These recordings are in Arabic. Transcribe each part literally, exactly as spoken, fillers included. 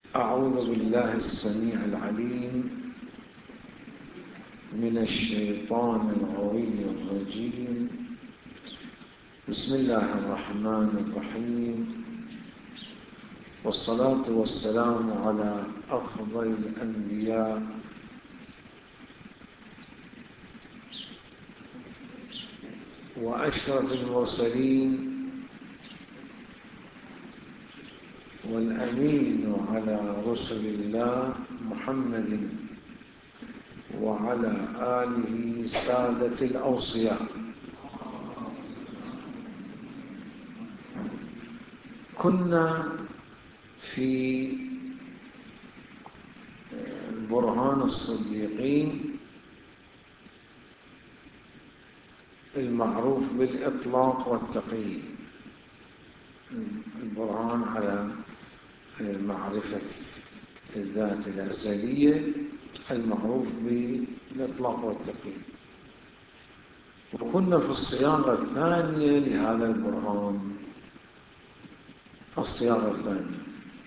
أعوذ بالله السميع العليم من الشيطان الغوي الرجيم. بسم الله الرحمن الرحيم، والصلاة والسلام على أفضل الأنبياء وأشرف المرسلين والأمين على رسل الله محمد وعلى آله سادة الأوصياء. كنا في برهان الصديقين المعروف بالإطلاق والتقييد، البرهان على معرفة الذات الأزلية المعروف بالإطلاق والتقييد. وكنا في الصياغة الثانية لهذا البرهان، الصياغة الثانية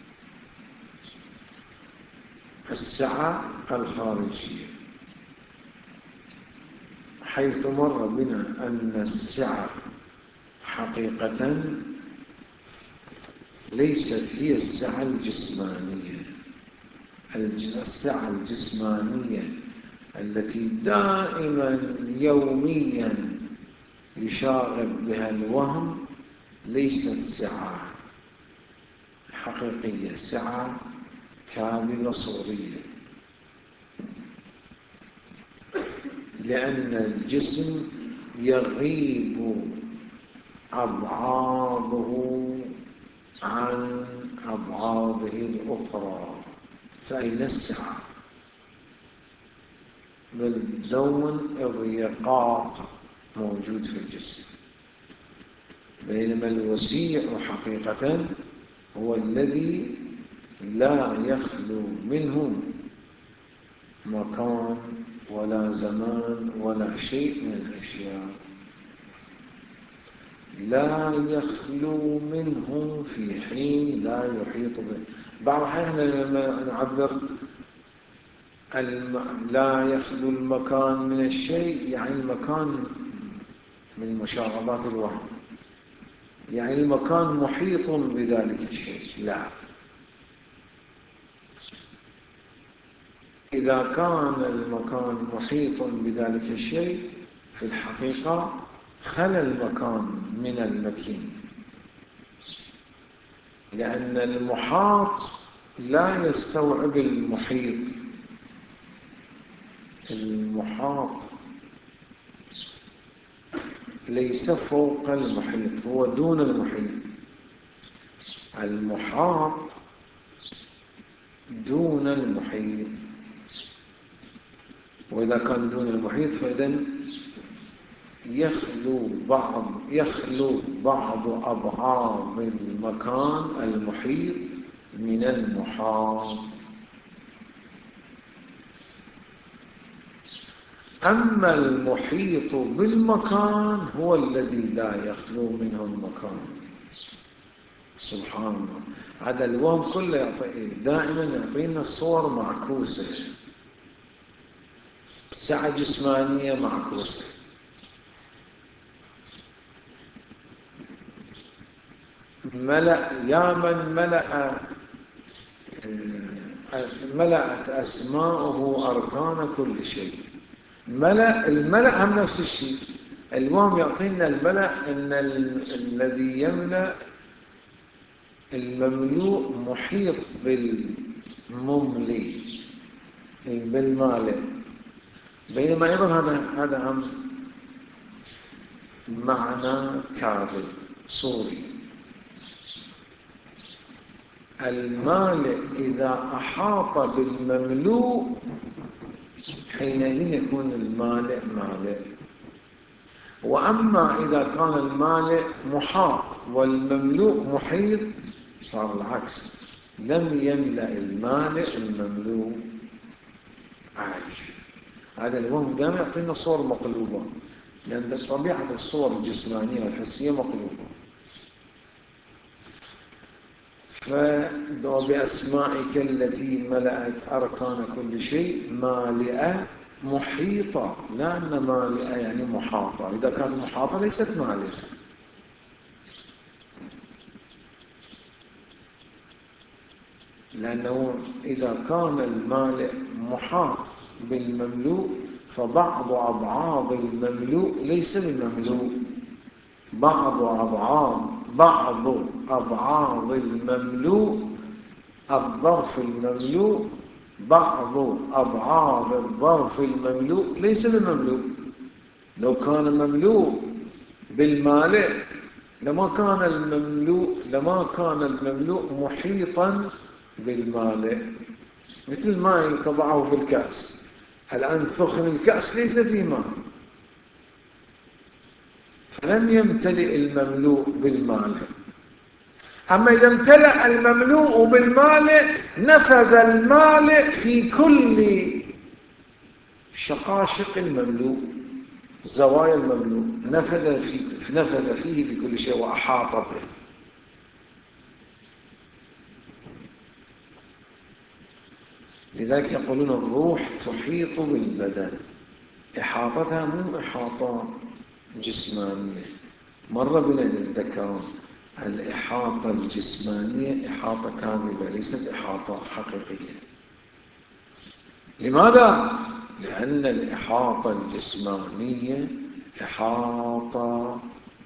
السعة الخارجية، حيث مر بنا أن السعة حقيقة ليست هي السعة الجسمانية. السعة الجسمانية التي دائما يوميا يشاغب بها الوهم ليست سعة حقيقية، سعة كاذبة صورية، لأن الجسم يغيب أبعاضه عن أبعاضه الأخرى، فأين السعة؟ بالدون الرقاق موجود في الجسم، بينما الوسيع حقيقة هو الذي لا يخلو منه مكان ولا زمان ولا شيء من الأشياء، لا يخلو منه في حين لا يحيط به. بعض الأحيان لما نعبر الم... لا يخلو المكان من الشيء، يعني المكان من مشاغبات الوهم، يعني المكان محيط بذلك الشيء. لا، إذا كان المكان محيط بذلك الشيء في الحقيقة خلا المكان من المكين، لأن المحاط لا يستوعب المحيط. المحاط ليس فوق المحيط، هو دون المحيط. المحاط دون المحيط، وإذا كان دون المحيط فإذن يخلو بعض يخلو بعض أبعاض المكان المحيط من المحاط. أما المحيط بالمكان هو الذي لا يخلو منه المكان. سبحان الله، هذا الوهم كله يعطي دائما يعطينا الصور معكوسة، سعة جسمانية معكوسة. ملأ يا من ملأ ملأت أسماؤه أركان كل شيء. ملأ الملأ هم نفس الشيء. الوهم يعطينا الملأ أن الذي يملأ المملوء محيط بالمملي بالمالئ، بينما أيضا هذا هذا هم معنى كاذب صوري. المالئ إذا أحاط بالمملوء حينئذ يكون المالئ مالئ، وأما إذا كان المالئ محاط والمملوء محيط صار العكس، لم يملأ المالئ المملوء عايش. هذا الوهم دائما يعطينا صور مقلوبة، لأن طبيعة الصور الجسمانية والحسية مقلوبة. وبأسمائك التي ملأت أركان كل شيء مالئة محيطة، لأن مالئة يعني محاطة، إذا كانت محاطة ليست مالئة. لأنه إذا كان المالئ محاط بالمملوء فبعض أبعاض المملوء ليس بالمملوء، بعض أبعاض بعض أبعاض المملوء الظرف المملوء بعض أبعاض الظرف المملوء ليس بالمملوء. لو كان مملوء بالمالئ لما كان المملوء لما كان المملوء محيطا بالمالئ، مثل ماء تضعه في الكأس. الآن ثخن الكأس ليس فيه ماء، فلم يمتلئ المملوء بالمالئ. أما إذا امتلأ المملوء بالمالئ نفذ المالئ في كل شقاشق المملوء، زوايا المملوء نفذ في نفذ فيه في كل شيء وأحاط به. لذلك يقولون الروح تحيط بالبدن. إحاطتها مو إحاطة جسمانية، مرة بنا نتذكرون الإحاطة الجسمانية إحاطة كاذبة ليست إحاطة حقيقية. لماذا؟ لأن الإحاطة الجسمانية إحاطة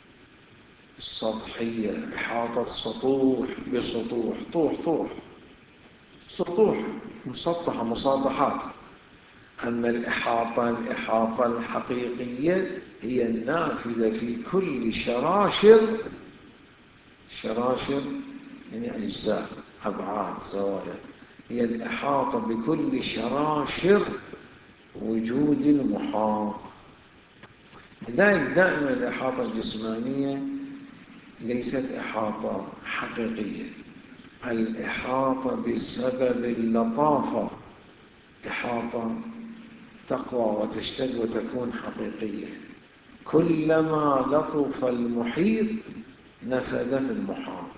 سطحية، إحاطة سطوح بسطوح، طوح طوح سطوح مسطحة مساطحات. أما الإحاطة الإحاطة الحقيقية هي النافذة في كل شراشر، شراشر يعني أجزاء أبعاد زوايا، هي الإحاطة بكل شراشر وجود المحاط. لذلك دائما الإحاطة الجسمانية ليست إحاطة حقيقية. الإحاطة بسبب اللطافة إحاطة تقوى وتشتد وتكون حقيقية. كلما لطف المحيط نفذ في المحاط،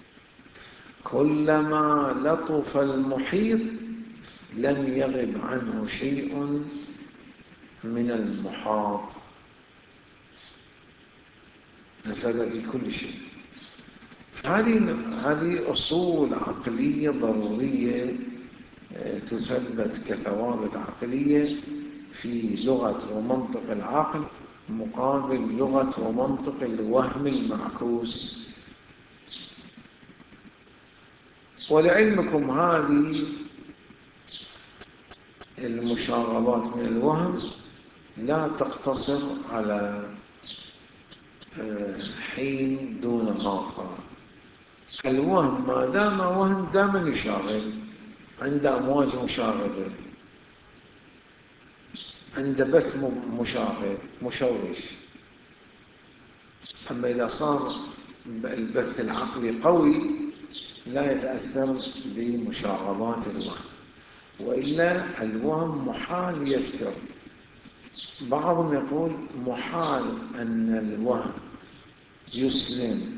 كلما لطف المحيط لم يغب عنه شيء من المحاط، نفذ في كل شيء. هذه هذه أصول عقلية ضرورية تثبت كثوابت عقلية في لغة ومنطق العقل مقابل لغة ومنطق الوهم المعكوس. ولعلمكم هذه المشاغبات من الوهم لا تقتصر على حين دون آخر. الوهم ما دام وهم دائما يشاغب، عند أمواج مشاغبة، عند بث مشاغب مشوش. أما إذا صار البث العقلي قوي لا يتأثر بمشاغبات الوهم، وإلا الوهم محال يفتر. بعضهم يقول محال أن الوهم يسلم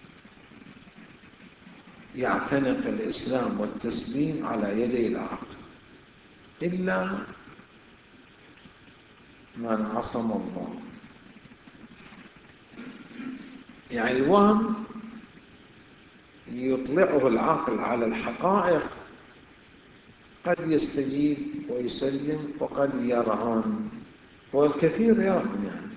يعتنق الإسلام والتسليم على يدي العقل إلا من عصم الله. يعني الوهم يطلعه العقل على الحقائق، قد يستجيب ويسلم وقد يرهن، والكثير يرهن يعني.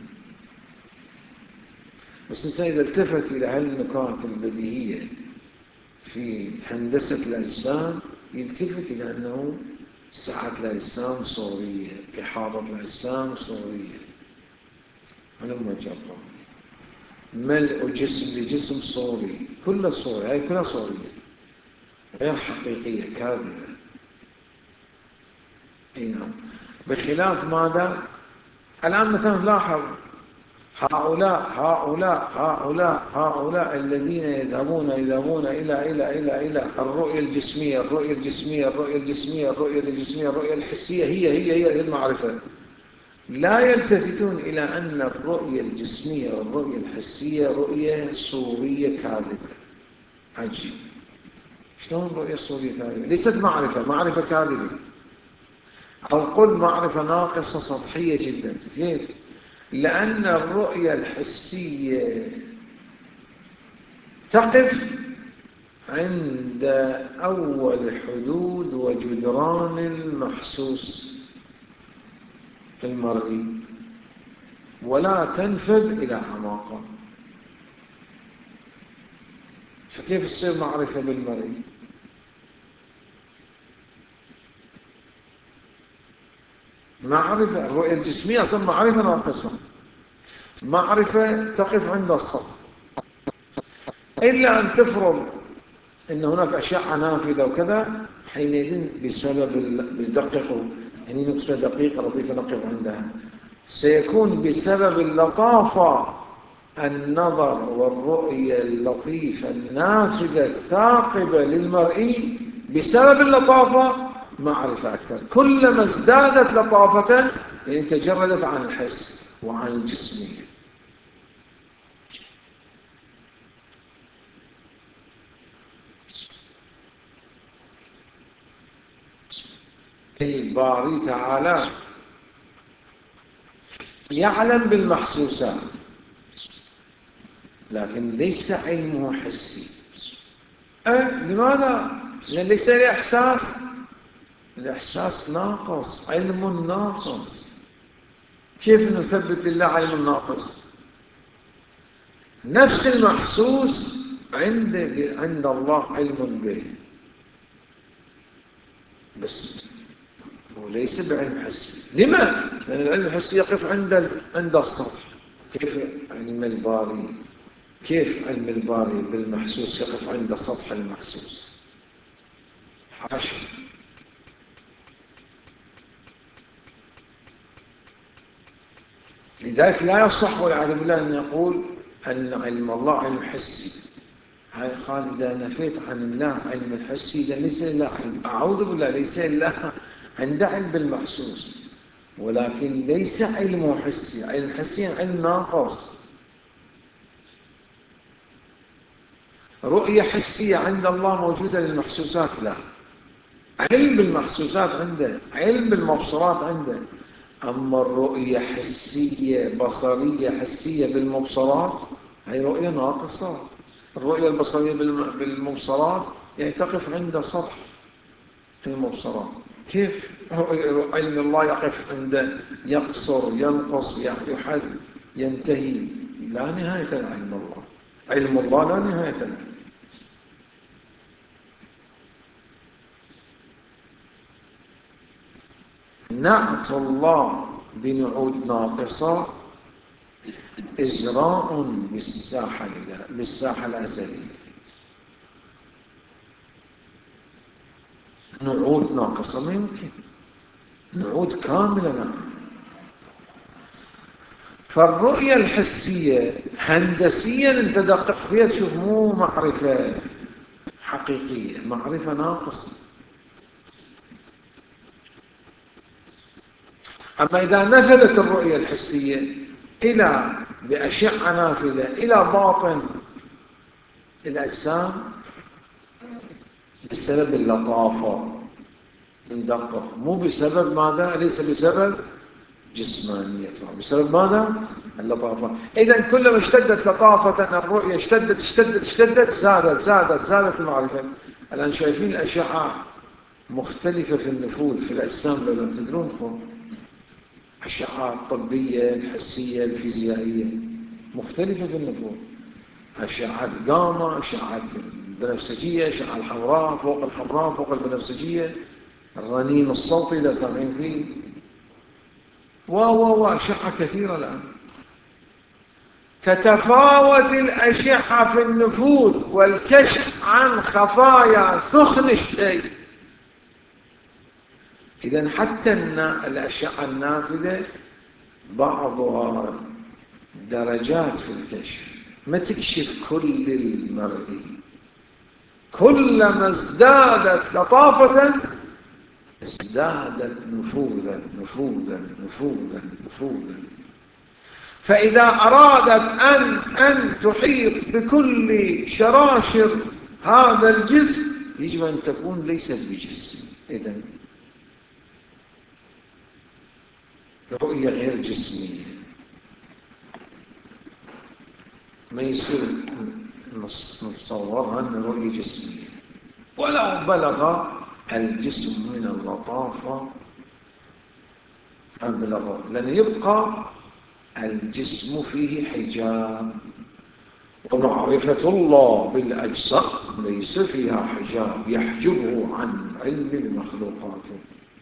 بس الإنسان إذا التفت إلى هالنكات البديهية في هندسة الأجسام يلتفت إلى أنه سعة الأجسام صورية، إحاطة الأجسام صورية، أنا مجرد ملء جسم لجسم صوري، كل صوري، هاي كلها صورية غير حقيقية كاذبة. أي نعم. بخلاف ماذا؟ الآن مثلا لاحظ هؤلاء هؤلاء هؤلاء هؤلاء الذين يذهبون يذهبون إلى إلى إلى إلى الرؤية الجسمية الرؤية الجسمية الرؤية الجسمية الرؤية الجسمية الرؤية الحسية هي هي هي المعرفة، لا يلتفتون إلى أن الرؤية الجسمية والرؤية الحسية رؤية صورية كاذبة. عجيب. شلون رؤية صورية كاذبة؟ ليست معرفة، معرفة كاذبة، أو قل معرفة ناقصة سطحية جدا. كيف؟ لأن الرؤية الحسية تقف عند أول حدود وجدران المحسوس المرئي، ولا تنفذ إلى أعماقه. فكيف تصير معرفة بالمرئي؟ معرفة الرؤية الجسمية أصلا معرفة ناقصة، معرفة تقف عند السطح، إلا أن تفرض أن هناك أشعة نافذة وكذا، حينئذ بسبب بدققوا، يعني نقطة دقيقة لطيفة نقف عندها، سيكون بسبب اللطافة النظر والرؤية اللطيفة النافذة الثاقبة للمرئي، بسبب اللطافة معرفة أكثر. كلما ازدادت لطافة يعني تجردت عن الحس وعن الجسمية. الباري تعالى يعلم بالمحسوسات، لكن ليس علمه حسي. أه لماذا؟ لأن ليس له إحساس. الإحساس ناقص، علم ناقص. كيف نثبت لله علم ناقص؟ نفس المحسوس عند عند الله علم به، بس هو ليس بعلم حسي. لما؟ لأن العلم الحسي يقف عند عند السطح. كيف علم الباري؟ كيف علم الباري بالمحسوس يقف عند سطح المحسوس؟ حاشا. لذلك لا يصح والعياذ بالله أن يقول أن علم الله علم حسي. قال إذا نفيت عن الله علم الحسي إذا ليس لله علم. أعوذ بالله، ليس لله عنده علم بالمحسوس، ولكن ليس علمه حسي. علم حسي علم ناقص. رؤية حسية عند الله موجودة للمحسوسات، لا. علم بالمحسوسات عنده، علم بالمبصرات عنده. أما الرؤية حسية بصرية حسية بالمبصرات هي رؤية ناقصة. الرؤية البصرية بالمبصرات يعني تقف عند سطح المبصرات. كيف علم الله يقف عند يقصر ينقص يحد ينتهي؟ لا نهاية لعلم الله. علم الله لا نهاية له. نعت الله بنعود ناقصة إجراء بالساحة بالساحة الأزلية. نعود ناقصة ما يمكن، نعود كاملة نعم. فالرؤية الحسية هندسيا انت دقق فيها تشوف مو معرفة حقيقية، معرفة ناقصة. أما إذا نفذت الرؤية الحسية إلى بأشعة نافذة إلى باطن الأجسام بسبب اللطافة، ندقق مو بسبب ماذا؟ ليس بسبب جسمانيتها، بسبب ماذا؟ اللطافة. إذا كلما اشتدت لطافة الرؤية اشتدت اشتدت اشتدت زادت زادت زادت المعرفة. الآن شايفين الأشعة مختلفة في النفوذ في الأجسام، لو لا تدرونكم أشعة الطبية الحسية الفيزيائية مختلفة في النفوذ. أشعة جاما، أشعة البنفسجية، أشعة الحمراء فوق الحمراء فوق البنفسجية، الرنين الصوتي إذا سامعين فيه، و و وأشعة كثيرة الآن. تتفاوت الأشعة في النفوذ والكشف عن خفايا ثخن الشيء. إذن حتى الأشعة النافذة بعضها درجات في الكشف، ما تكشف كل المرئي. كلما ازدادت لطافة ازدادت نفوذا نفوذا نفوذا نفوذا. فإذا أرادت أن أن تحيط بكل شراشر هذا الجسم يجب أن تكون ليست بجسم. إذن رؤية غير جسمية ما يصير نتصورها أن رؤية جسمية، ولو بلغ الجسم من اللطافة أبلغ، لأن يبقى الجسم فيه حجاب، ومعرفة الله بالأجزاء ليس فيها حجاب يحجبه عن علم بمخلوقاته.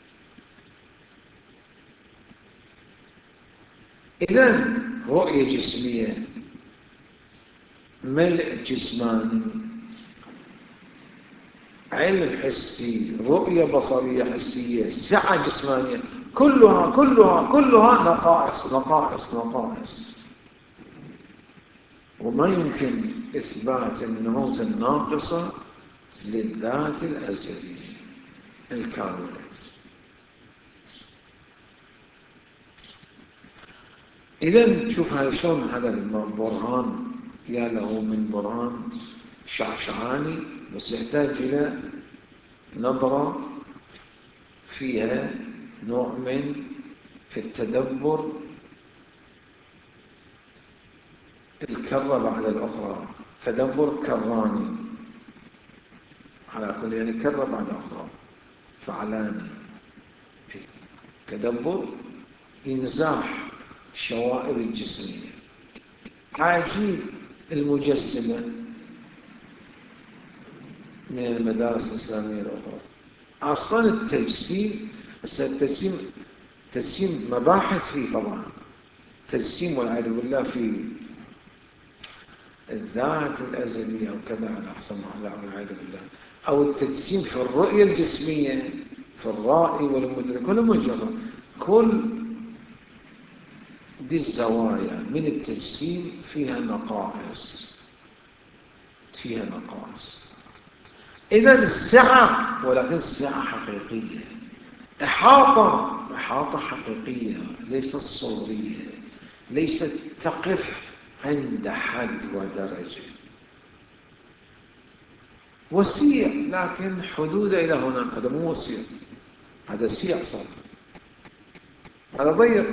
إذن رؤية جسمية، ملء جسماني، علم حسي، رؤية بصرية حسية، سعة جسمانية، كلها كلها كلها نقائص نقائص نقائص. وما يمكن إثبات النعوت الناقصة للذات الأزلية الكاملة. إذن شوف هاي شلون هذا البرهان يا له من برهان شعشعاني، بس يحتاج إلى نظرة فيها نوع من التدبر، الكرة بعد الأخرى، تدبر كراني على كل، يعني كرة بعد أخرى فعلاني، تدبر إنزاح الشوائب الجسمية. عجيب المجسمة من المدارس الإسلامية الأخرى، أصلا التجسيم التجسيم تجسيم مباحث فيه طبعا، تجسيم والعياذ بالله في الذات الأزلية وكذا على أحسن ما والعياذ بالله، أو التجسيم في الرؤية الجسمية في الرائي والمدرك والمجرد، كل دي الزوايا من التجسيم فيها نقائص فيها نقائص. إذا السعة، ولكن السعة حقيقية، إحاطة إحاطة حقيقية ليست صورية، ليست تقف عند حد ودرجة، وسيع لكن حدود إلى هنا، هذا مو وسيع، هذا سيع صار، هذا ضيق.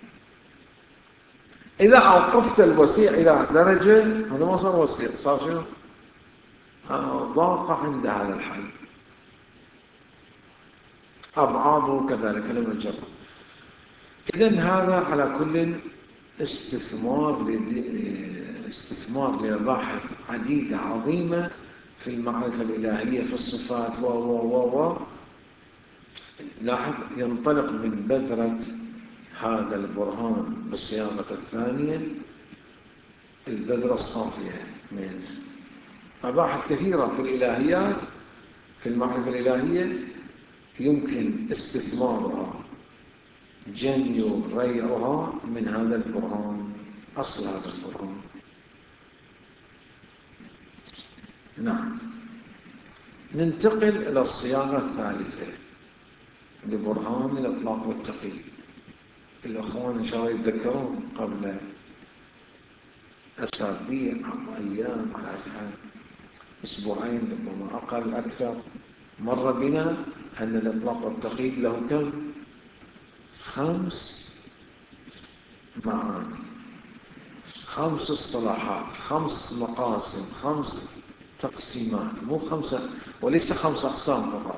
إذا أوقفت الوسيع إلى درجة هذا ما صار وسيع، صار شنو؟ ضاق عند هذا الحد، أبعاضه كذلك لم يجر. إذن هذا على كل استثمار استثمار لمباحث عديدة عظيمة في المعرفة الإلهية في الصفات و و و و لاحظ ينطلق من بذرة هذا البرهان بالصياغة الثانية البذرة الصافية من مباحث كثيرة في الإلهيات في المعرفة الإلهية يمكن استثمارها جني ريعها من هذا البرهان، أصل هذا البرهان. نعم، ننتقل إلى الصياغة الثالثة لبرهان الإطلاق والتقييد. الأخوان إن شاء الله يتذكرون قبل أسابيع أو أيام على أسبوعين ربما أقل أكثر مر بنا أن الإطلاق والتقييد له كم؟ خمس معاني، خمس اصطلاحات، خمس مقاسم، خمس تقسيمات، مو خمسة وليس خمس أقسام فقط،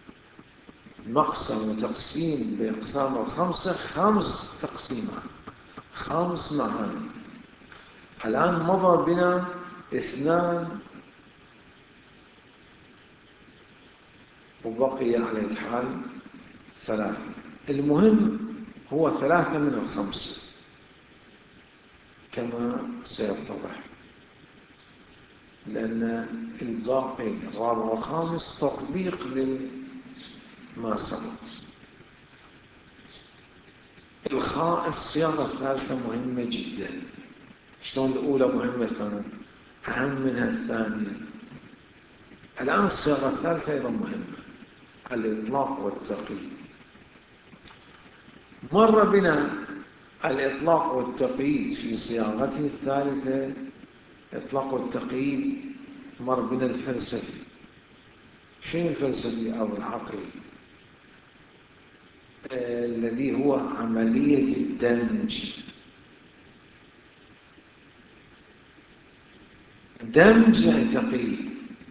مقسم وتقسيم بأقسام الخمسة، خمس تقسيمات، خمس معاني. الآن مضى بنا اثنان وبقي على الحال ثلاثة. المهم هو ثلاثة من الخمسة كما سيتضح، لأن الباقي الرابع والخامس تطبيق لما سبق. الصياغة الثالثة مهمة جدا. شلون الأولى مهمة كانت أهم منها الثانية، الآن الصياغة الثالثة أيضا مهمة، الإطلاق والتقييد. مر بنا الإطلاق والتقييد في صياغته الثالثة، إطلاق والتقييد مر بنا الفلسفي، شنو الفلسفي أو العقلي؟ آه الذي هو عملية الدمج. دمج يعني تقييد،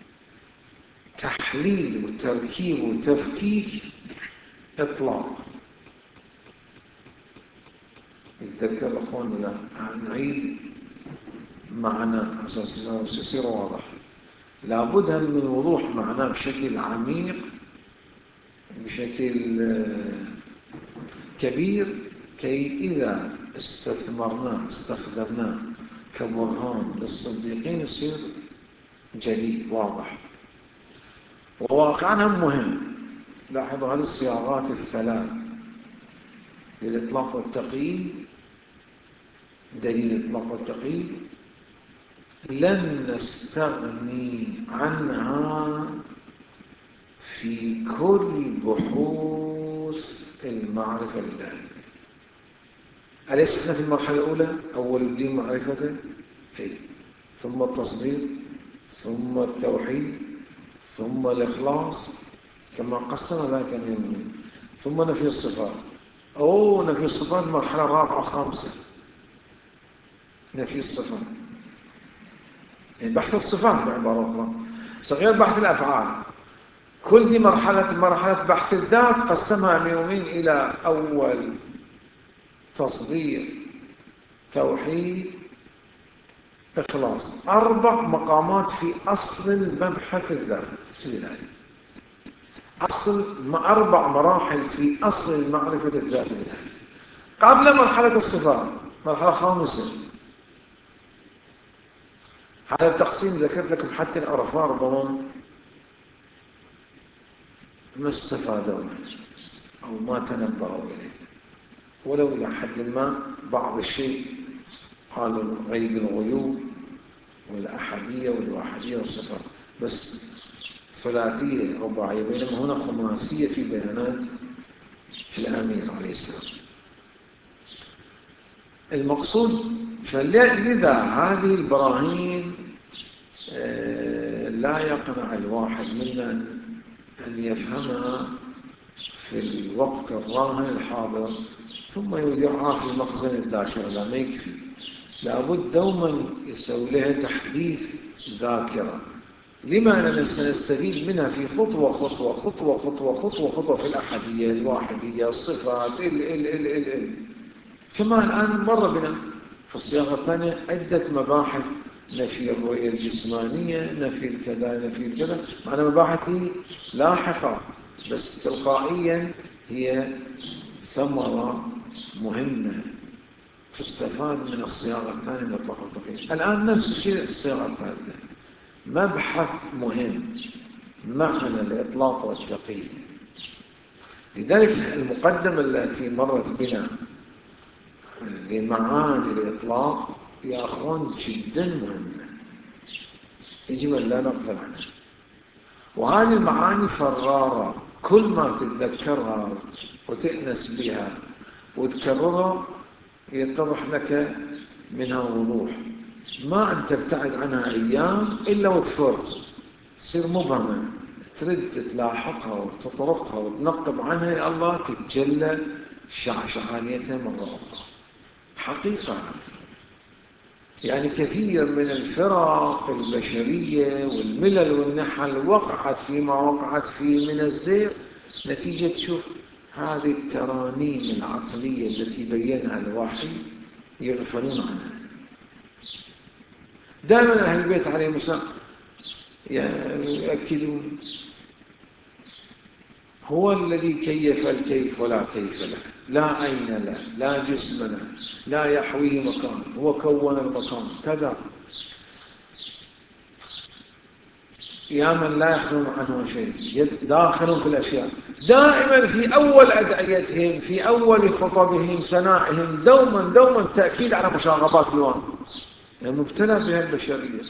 تحليل وتركيب وتفكيك، إطلاق. يتذكر الأخوان ولا نعيد معناه أساس يصير واضح. لابد من وضوح معناه بشكل عميق، بشكل كبير، كي إذا استثمرناه استخدمناه كبرهان للصديقين يصير جلي واضح. وواقعا مهم. لاحظوا هذه الصياغات الثلاث للإطلاق والتقييد، دليل الإطلاق والتقييد، لن نستغني عنها في كل بحوث المعرفة الإلهية. أليس احنا في المرحلة الأولى أول الدين معرفته؟ أي. ثم التصديق، ثم التوحيد، ثم الإخلاص كما قسم ذلك اليوم، ثم نفي الصفات. أوه نفي الصفات مرحلة رابعة خامسة. نفي الصفات يعني بحث الصفات بعبارة أخرى، صغير بحث الأفعال. كل دي مرحلة مرحلة بحث الذات قسمها اليومين إلى أول تصديق، توحيد، إخلاص. أربع مقامات في أصل المبحث الذات الإلهي. أصل أربع مراحل في أصل المعرفة الذات الإلهي قبل مرحلة الصفات، مرحلة خامسة. هذا التقسيم ذكرت لكم حتى العرفاء ربما ما استفادوا منه أو ما تنبهوا إليه، ولو إلى حد ما بعض الشيء قالوا غيب الغيوب والأحدية والواحدية والصفات، بس ثلاثية رباعية، بينما هنا خماسية في بيانات الأمير عليه السلام. المقصود فلذا هذه البراهين لا يقنع الواحد منا أن يفهمها في الوقت الراهن الحاضر ثم يودعها في مخزن الذاكرة. لا، ما يكفي، لابد دوما يسوي لها تحديث ذاكرة. لما أننا سنستفيد منها في خطوة خطوة خطوة خطوة خطوة خطوة في الأحدية، الواحدية، الصفات، ال ال ال ال ال كما الآن مر بنا في الصياغة الثانية عدة مباحث: نفي الرؤية الجسمانية، نفي الكذا، نفي الكذا، معنا مباحث لاحقة بس تلقائيا هي ثمرة مهمة تستفاد من الصياغة الثانية من إطلاق والتقييد. الآن نفس الشيء الصياغة الثالثة، مبحث مهم، معنى الإطلاق والتقييد. لذلك المقدمة التي مرت بنا لمعاني الإطلاق يا أخوان جدا مهمة، يجب أن لا نغفل عنها. وهذه المعاني فرارة، كل ما تتذكرها وتأنس بها وتكررها يتضح لك منها وضوح. ما أن تبتعد عنها أيام إلا وتفر، تصير مبهمة، ترد تلاحقها وتطرقها وتنقب عنها، يا الله تتجلى شعشعانيتها مرة أخرى. حقيقة يعني كثير من الفرق البشرية والملل والنحل وقعت فيما وقعت فيه من الزيغ نتيجة شوف هذه الترانيم العقلية التي بينها الوحي يغفلون عنها. دائما أهل البيت عليهم السلام يؤكدون هو الذي كيف الكيف ولا كيف له، لا عين له، لا جسم له، لا يحويه مكان، هو كون المكان كذا. يا من لا يخلون عنه شيء، داخل في الأشياء. دائما في أول أدعيتهم، في أول خطبهم، سنائهم، دوما دوما تأكيد على مشاغبات الوان، يعني مبتلى بها البشرية.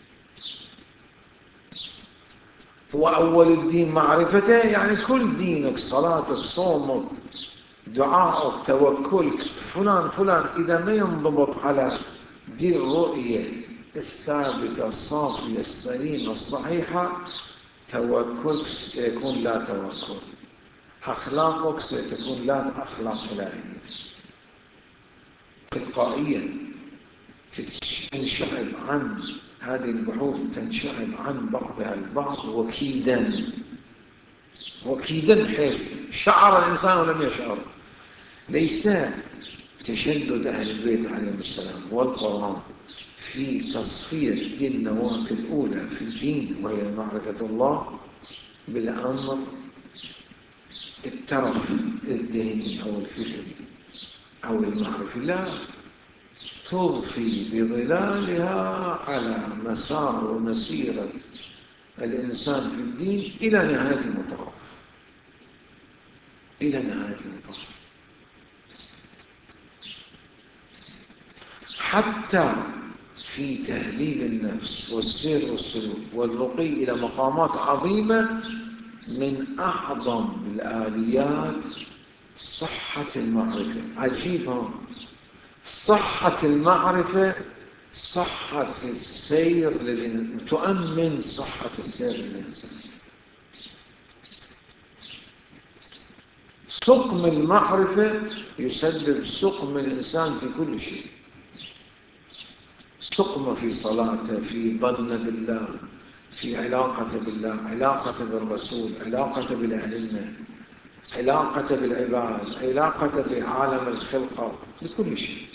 هو أول الدين معرفته، يعني كل دينك، صلاتك، صومك، دعائك، توكلك، فلان فلان إذا ما ينضبط على دي الرؤية الثابتة الصافية السليمة الصحيحة توكلك سيكون لا توكل، أخلاقك ستكون لا أخلاق إلهية، تلقائيا تنشعب عن هذه البحوث، تنشعب عن بعضها البعض وكيدا وكيدا، حيث شعر الإنسان ولم يشعر. ليس تشدد أهل البيت عليهم السلام والقرآن في تصفية دي النواة الأولى في الدين وهي معرفة الله بالأمر الترف الذهني أو الفكري أو المعرفي، لا، تضفي بظلالها على مسار ومسيرة الإنسان في الدين إلى نهاية المطاف، إلى نهاية المطاف، حتى في تهذيب النفس والسير والسلوك والرقي إلى مقامات عظيمة. من أعظم الآليات صحة المعرفة. عجيبة، صحة المعرفة صحة السير للإنسان، تؤمن صحة السير للإنسان. سقم المعرفة يسبب سقم الإنسان في كل شيء، سقم في صلاته، في ظن بالله، في علاقته بالله، علاقته بالرسول، علاقته بالأئمة، علاقته بالعباد، علاقته بعالم الخلقة، بكل شيء.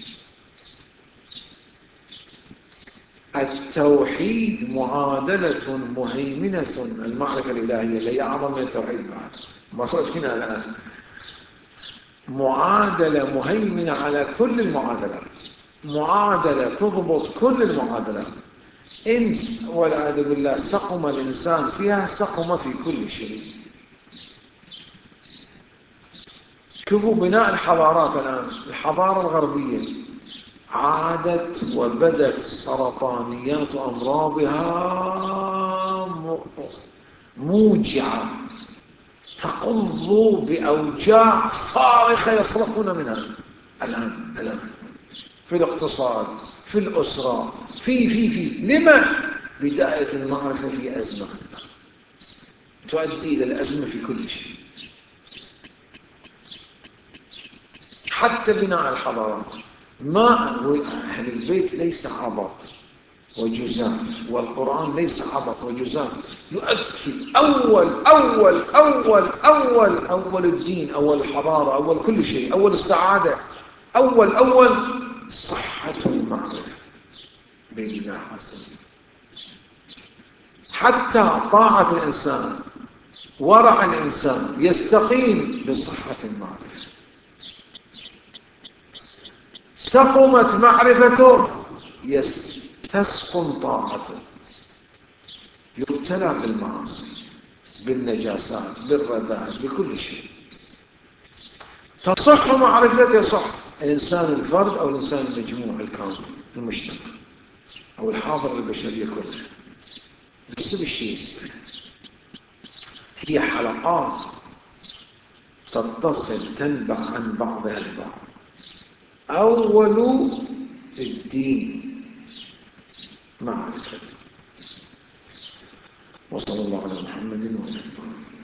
التوحيد معادلة مهيمنة، المعرفة الإلهية اللي هي أعظم من التوحيد بعد، مرت هنا الآن، معادلة مهيمنة على كل المعادلات، معادلة تضبط كل المعادلات. إنس والعياذ بالله سقم الإنسان فيها، سقم في كل شيء. شوفوا بناء الحضارات الآن، الحضارة الغربية عادت وبدت سرطانيات أمراضها موجعة، تقض بأوجاع صارخة يصرخون منها الآن الآن في الاقتصاد، في الأسرة، في في في لما؟ بداية المعرفة في أزمة تؤدي إلى الأزمة في كل شيء، حتى بناء الحضارات. ما أهل البيت ليس عبط وجزاف، والقرآن ليس عبط وجزاف، يؤكد أول أول أول أول أول الدين، أول الحضارة، أول كل شيء، أول السعادة، أول أول صحة المعرفة بالله عز وجل. حتى طاعة الإنسان، ورع الإنسان يستقيم بصحة المعرفة. سقمت معرفته تسقم طاعته، يبتلى بالمعاصي، بالنجاسات، بالرذائل، بكل شيء. تصح معرفته، يصح الإنسان الفرد أو الإنسان المجموع الكامل، المجتمع أو الحاضر البشرية كلها. ليس بالشيء السهل، هي حلقات تتصل تنبع عن بعضها البعض. أول الدين معرفة. وصلى الله على محمد وعلى آله.